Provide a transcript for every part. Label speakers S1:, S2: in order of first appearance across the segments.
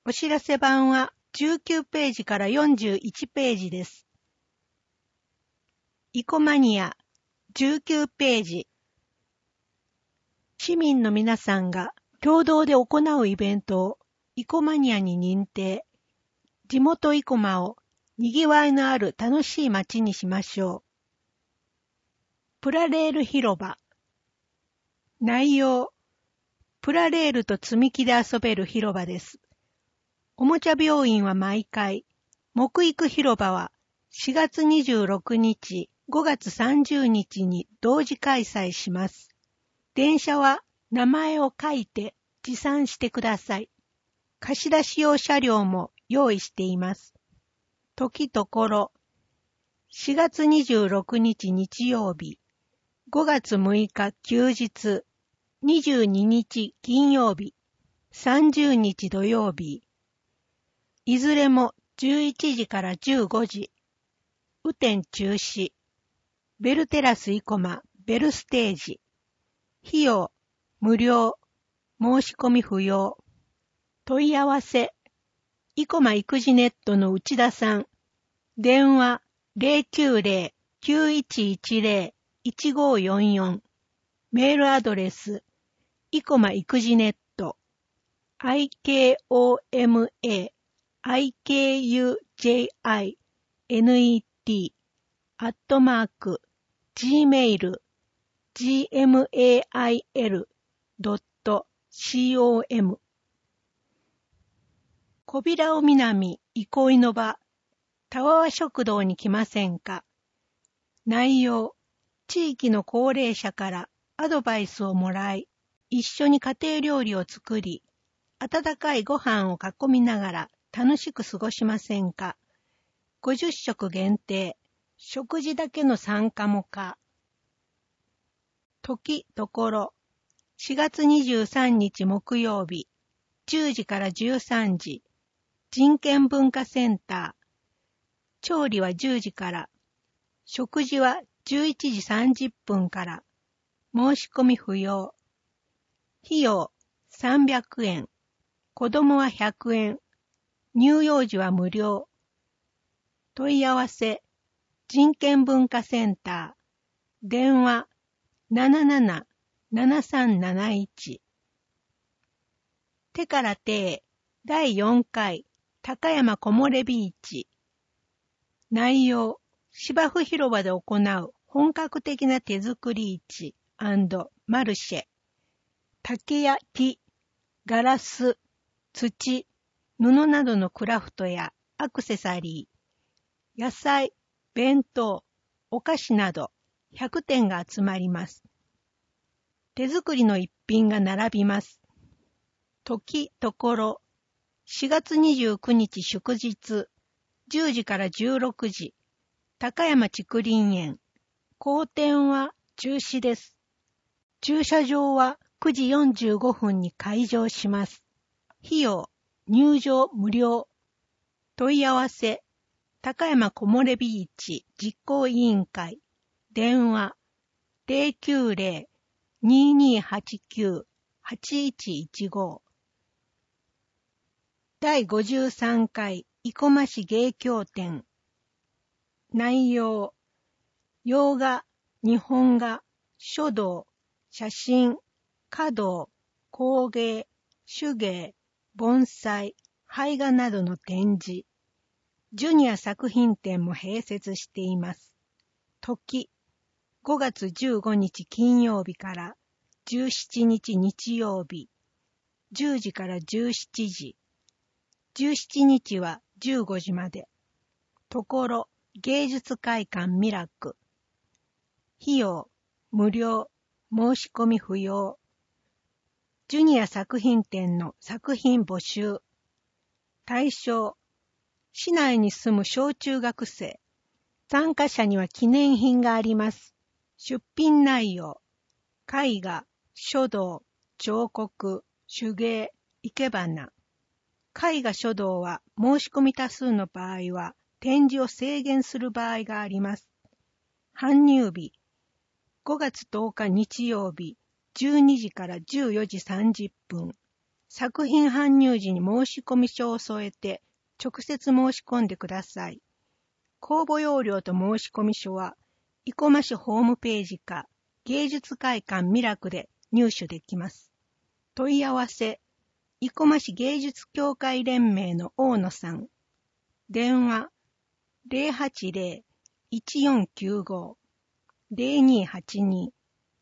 S1: お知らせ版は19ページから41ページです。イコマニア19ページ。市民の皆さんが共同で行うイベントをイコマニアに認定。地元イコマをにぎわいのある楽しい街にしましょう。プラレール広場。内容。プラレールと積み木で遊べる広場です。おもちゃ病院は毎回、木育広場は4月26日、5月30日に同時開催します。電車は名前を書いて持参してください。貸し出し用車両も用意しています。時ところ、4月26日日曜日、5月6日休日、22日金曜日、30日土曜日、いずれも11時から15時、雨天中止、ベルテラスイコマ、ベルステージ、費用、無料、申し込み不要、問い合わせ、イコマ育児ネットの内田さん、電話 090-9110-1544、メールアドレス、イコマ育児ネット、ikomaikujinet@gmail.com。小平尾南憩いの場、たわわ食堂に来ませんか？内容、地域の高齢者からアドバイスをもらい、一緒に家庭料理を作り、温かいご飯を囲みながら楽しく過ごしませんか？50食限定、食事だけの参加も可。時ところ、4月23日木曜日、10時から13時、人権文化センター。調理は10時から、食事は11時30分から、申し込み不要。費用300円、子供は100円、乳幼児は無料。問い合わせ、人権文化センター、電話77-7371。手から手へ、第4回、高山木漏れビーチ。内容、芝生広場で行う本格的な手作り市&マルシェ。竹や木、ガラス、土、布などのクラフトやアクセサリー、野菜、弁当、お菓子など100点が集まります。手作りの一品が並びます。時ところ、4月29日祝日、10時から16時、高山竹林園。後店は中止です。駐車場は9時45分に開場します。費用、入場無料。問い合わせ、高山木漏れビーチ実行委員会。電話、090-2289-8115。第53回生駒市芸協展。内容、洋画、日本画、書道、写真、華道、工芸、手芸、盆栽、絵画などの展示。ジュニア作品展も併設しています。時、5月15日金曜日から17日日曜日、10時から17時。17日は15時まで。ところ、芸術会館ミラク。費用、無料、申し込み不要。ジュニア作品展の作品募集。対象、市内に住む小中学生。参加者には記念品があります。出品内容、絵画、書道、彫刻、手芸、生け花。絵画書道は申し込み多数の場合は展示を制限する場合があります。搬入日、5月10日日曜日、12時から14時30分。 作品搬入時に申し込み書を添えて直接申し込んでください。公募要領と申し込み書は、生駒市ホームページか芸術会館ミラクで入手できます。問い合わせ、生駒市芸術協会連盟の大野さん。電話、080-1495-0282。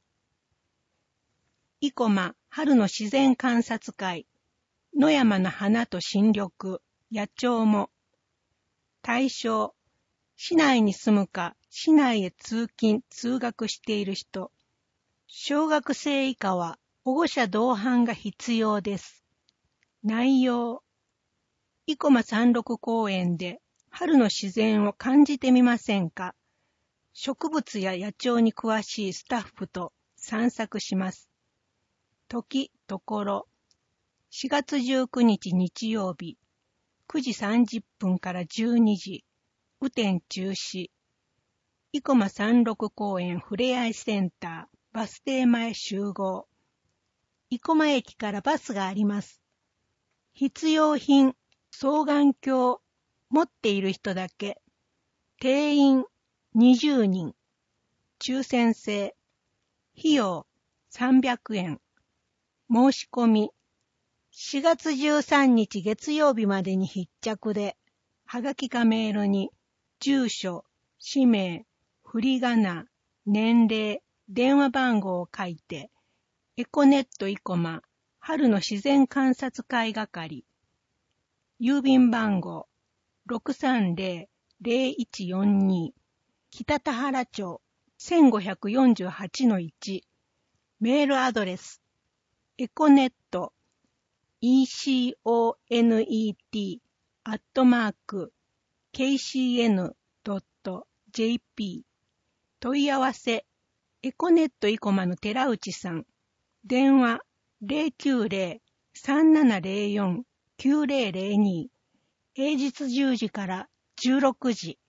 S1: 生駒春の自然観察会、野山の花と新緑、野鳥も。対象、市内に住むか、市内へ通勤・通学している人。小学生以下は保護者同伴が必要です。内容、生駒山麓公園で春の自然を感じてみませんか？植物や野鳥に詳しいスタッフと散策します。時、ところ、4月19日日曜日、9時30分から12時、雨天中止。生駒山麓公園ふれあいセンター、バス停前集合。生駒駅からバスがあります。必要品、双眼鏡、持っている人だけ。定員20人。抽選制。費用300円。申し込み。4月13日月曜日までに必着で、はがきかメールに、住所、氏名、振り仮名、年齢、電話番号を書いて、エコネット生駒、春の自然観察会係、郵便番号、630-0142、北田原町、1548-1、メールアドレス、エコネット、econet@kcn.jp 問い合わせ、エコネット生駒の寺内さん。電話090-3704-9002。平日10時から16時。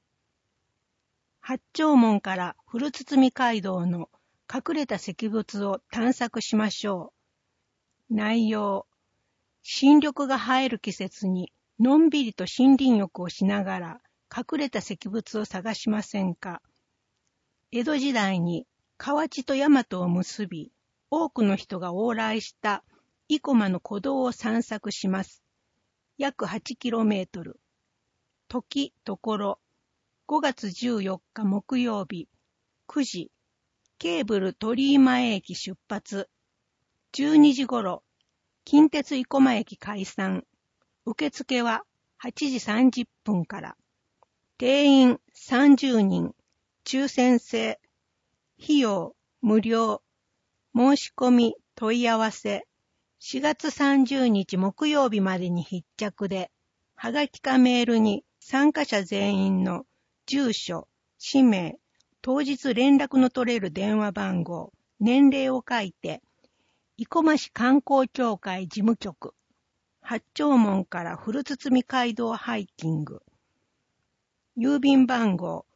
S1: 八丁門から古堤街道の隠れた石仏を探索しましょう。内容、新緑が生える季節にのんびりと森林浴をしながら隠れた石仏を探しませんか？江戸時代に河内と大和を結び、多くの人が往来した生駒の古道を散策します。約 8km。時、ところ、5月14日木曜日、9時、ケーブル鳥居前駅出発。12時頃、近鉄生駒駅解散。受付は8時30分から。定員30人。抽選制。費用無料。申し込み問い合わせ。4月30日木曜日までに必着で、はがきかメールに参加者全員の住所、氏名、当日連絡の取れる電話番号、年齢を書いて、生駒市観光協会事務局、八丁門から古堤街道ハイキング、郵便番号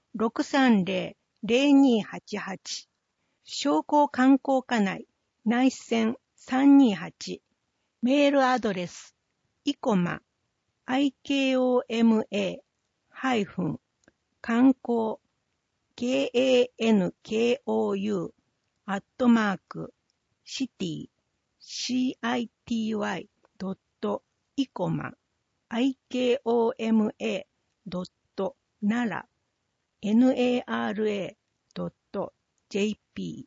S1: 630-0288、商工観光課内内線328、メールアドレス、生駒、ikoma-観光、kankou、city.icoma、ikoma.nara.jp。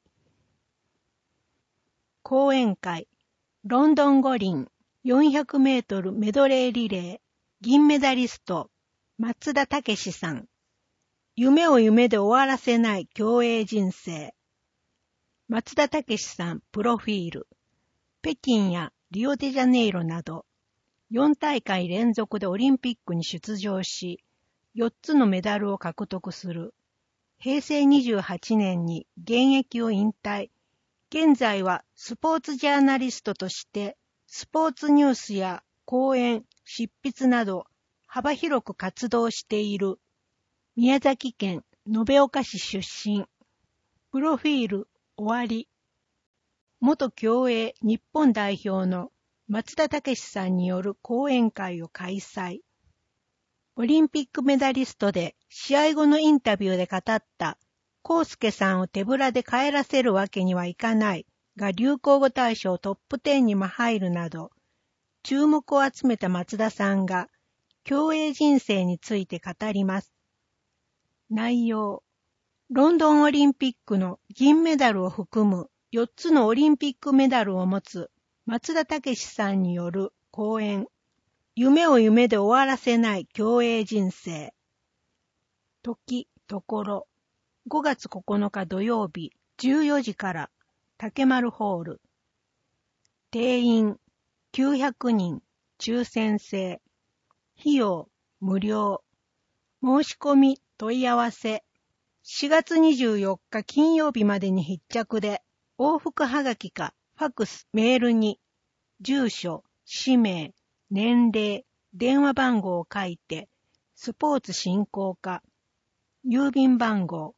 S1: 講演会、ロンドン五輪400メートルメドレーリレー、銀メダリスト、松田武さん。夢を夢で終わらせない競泳人生。松田武さんプロフィール。北京やリオデジャネイロなど、4大会連続でオリンピックに出場し、4つのメダルを獲得する。平成28年に現役を引退。現在はスポーツジャーナリストとして、スポーツニュースや講演、執筆など幅広く活動している。宮崎県延岡市出身。プロフィール終わり。元競泳日本代表の松田武さんによる講演会を開催。オリンピックメダリストで試合後のインタビューで語った康介さんを手ぶらで帰らせるわけにはいかないが流行語大賞トップ10にも入るなど注目を集めた松田さんが競泳人生について語ります。内容。ロンドンオリンピックの銀メダルを含む4つのオリンピックメダルを持つ松田武さんによる講演。夢を夢で終わらせない競泳人生。時、ところ。5月9日土曜日14時から竹丸ホール。定員900人、抽選制。費用無料。申し込み問い合わせ。4月24日金曜日までに必着で、往復はがきかファクス、メールに、住所、氏名、年齢、電話番号を書いて、スポーツ振興課、郵便番号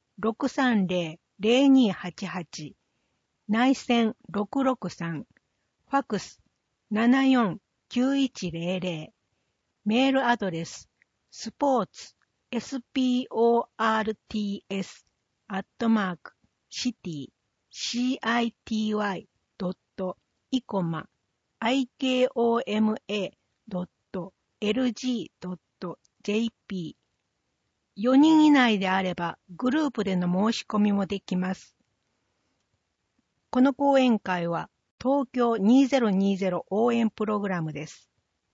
S1: 630-0288、内線663、ファクス749100、メールアドレス、スポーツ、sports@city.icoma.lg.jp 4人以内であればグループでの申し込みもできます。この講演会は東京2020応援プログラムです。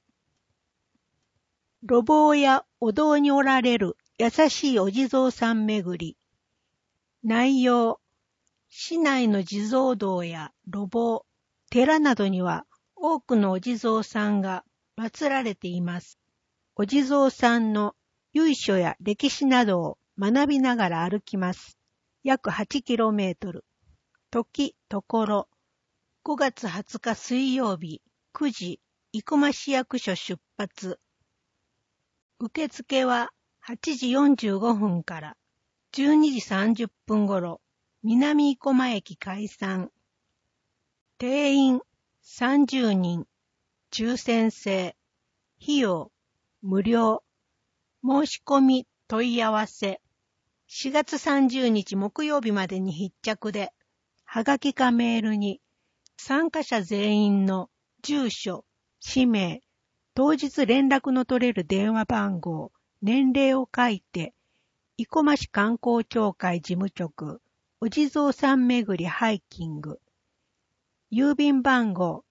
S1: 路傍やお堂におられる優しいお地蔵さん巡り。内容。市内の地蔵堂や路傍、寺などには多くのお地蔵さんが祀られています。お地蔵さんの由緒や歴史などを学びながら歩きます。約 8km。時、ところ。5月20日水曜日、9時、生駒市役所出発。受付は8時45分から12時30分頃、南生駒駅解散。定員30人、抽選制。費用無料。申し込み問い合わせ。4月30日木曜日までに必着で、はがきかメールに参加者全員の住所、氏名、当日連絡の取れる電話番号、年齢を書いて、生駒市観光協会事務局、お地蔵さん巡りハイキング。郵便番号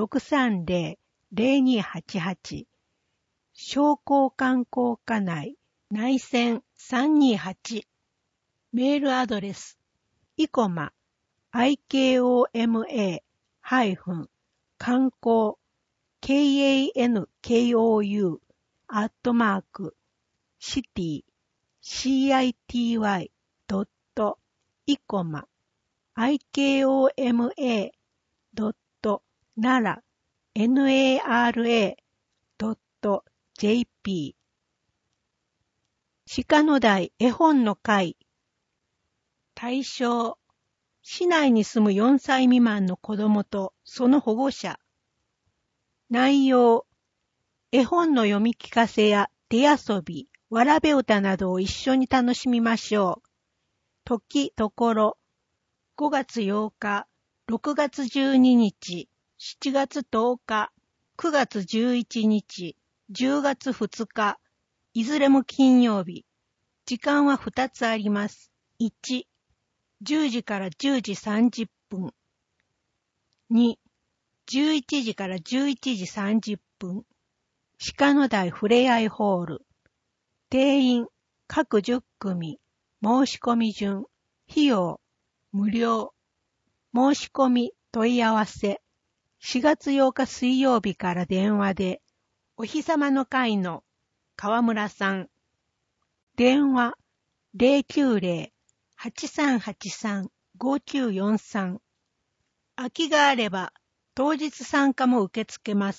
S1: 630-0288。商工観光課内、内線328。メールアドレス、生駒、IKOMA- 観光、KANKOU、@city、city.icoma、ikoma.nara.jp。鹿野台絵本の会。対象、市内に住む4歳未満の子供とその保護者。内容、絵本の読み聞かせや手遊び、わらべ歌などを一緒に楽しみましょう。時、ところ、5月8日、6月12日、7月10日、9月11日、10月2日、いずれも金曜日。時間は2つあります。1、10時から10時30分。2、11時から11時30分。鹿野台ふれあいホール。定員、各10組。申し込み順。費用、無料。申し込み、問い合わせ。4月8日水曜日から電話で、お日様の会の川村さん。電話、090-8383-5943。空きがあれば、当日参加も受け付けます。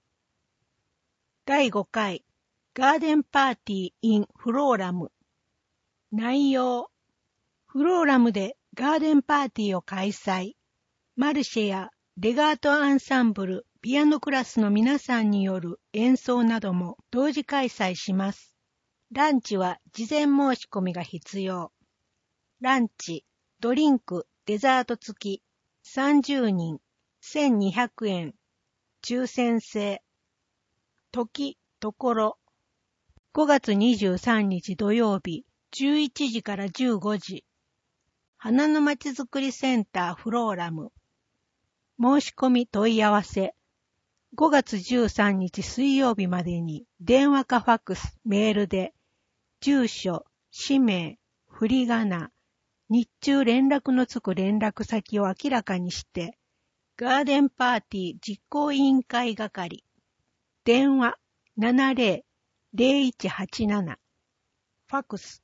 S1: 第5回、ガーデンパーティー in フローラム。内容、フローラムでガーデンパーティーを開催。マルシェやレガートアンサンブルピアノクラスの皆さんによる演奏なども同時開催します。ランチは事前申し込みが必要。ランチ、ドリンク、デザート付き、30人、1200円、抽選制。時、ところ。5月23日土曜日、11時から15時。花のまちづくりセンターフローラム。申し込み問い合わせ。5月13日水曜日までに電話かファックス、メールで、住所、氏名、振り仮名、日中連絡のつく連絡先を明らかにして、ガーデンパーティー実行委員会係、電話 70-0187、ファックス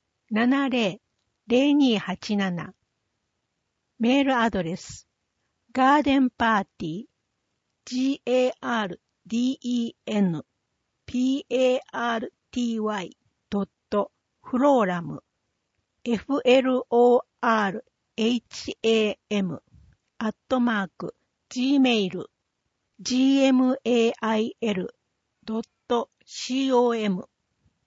S1: 70-0287、メールアドレス、ガーデンパーティー、gardenparty.floram floram@gmail.com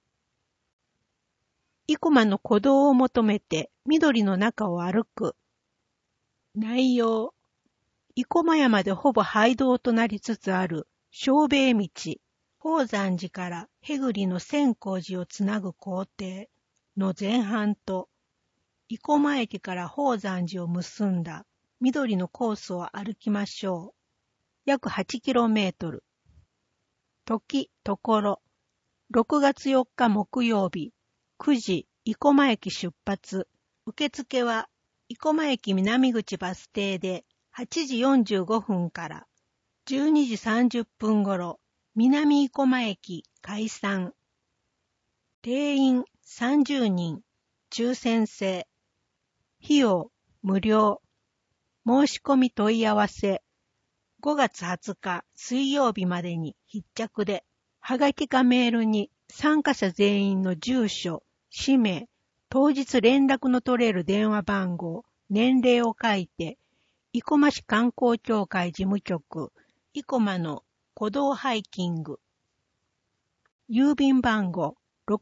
S1: 生駒の鼓動を求めて緑の中を歩く。内容。生駒山でほぼ廃道となりつつある小兵衛道、宝山寺からへぐりの千光寺をつなぐ工程の前半と、生駒駅から宝山寺を結んだ緑のコースを歩きましょう。約 8km。時、ところ。6月4日木曜日、9時、生駒駅出発。受付は、生駒駅南口バス停で8時45分から12時30分頃、南生駒駅解散。定員30人、抽選制。費用無料。申し込み問い合わせ。5月20日水曜日までに必着で、はがきかメールに参加者全員の住所、氏名、当日連絡の取れる電話番号、年齢を書いて、生駒市観光協会事務局、生駒の鼓動ハイキング。郵便番号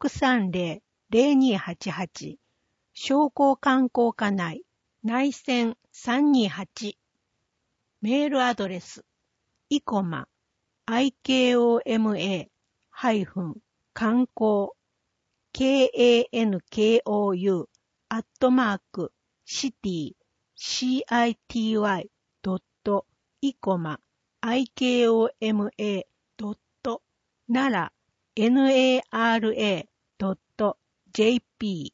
S1: 630-0288 商工観光課内内線328。メールアドレス生駒 ikoma-観光 city.icoma.nara.jp。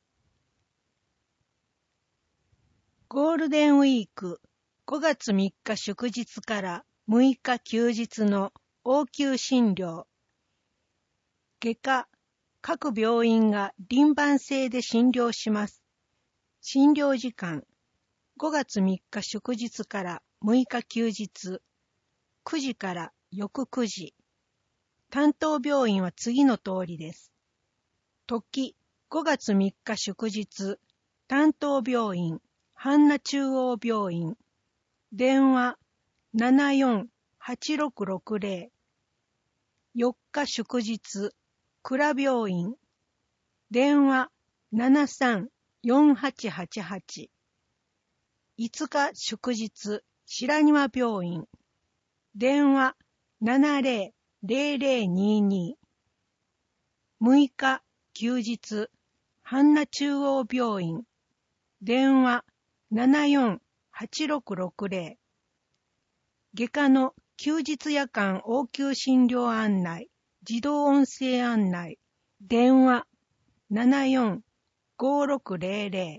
S1: ゴールデンウィーク5月3日祝日から6日休日の応急診療。外科、各病院が輪番制で診療します。診療時間、5月3日祝日から6日休日、9時から翌9時。担当病院は次の通りです。時、5月3日祝日、担当病院、阪奈中央病院。電話、74-8660。4日祝日、倉病院。電話、73-4888。5日祝日、白庭病院。電話、70-0022。6日休日、阪奈中央病院。電話、74-8660。外科の休日夜間応急診療案内、自動音声案内。電話、74-5600。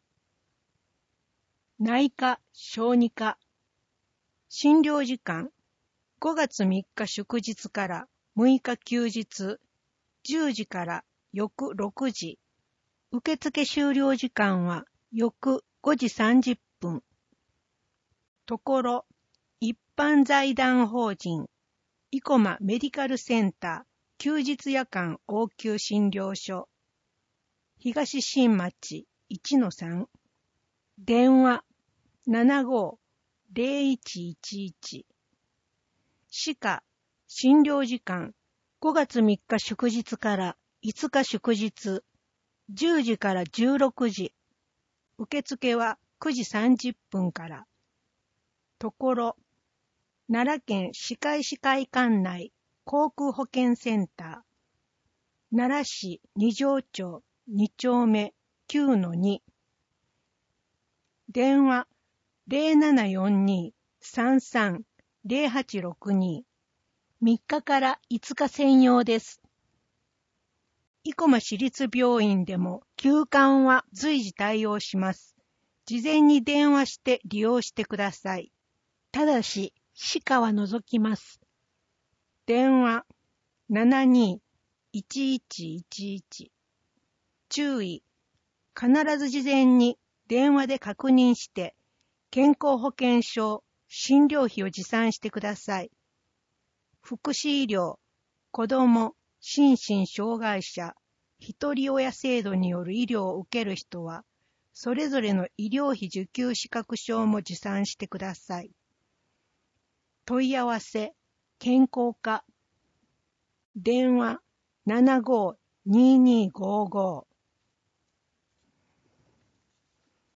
S1: 内科、小児科。診療時間、5月3日祝日から6日休日、10時から翌6時。受付終了時間は翌5時30分。ところ、一般財団法人、生駒メディカルセンター休日夜間応急診療所。東新町 1-3。電話、75-0111。 歯科、診療時間、5月3日祝日から5日祝日、10時から16時。受付は9時30分から。ところ、奈良県歯科医師会館内航空保健センター、奈良市二条町2丁目 9-2。電話 0742-33-0862。3日から5日専用です。生駒市立病院でも急患は随時対応します。事前に電話して利用してください。ただし、歯科は除きます。電話 72-1111。注意。必ず事前に電話で確認して、健康保険証、診療費を持参してください。福祉医療、子ども、心身障害者、一人親制度による医療を受ける人は、それぞれの医療費受給資格証も持参してください。問い合わせ、健康課。電話 75-2255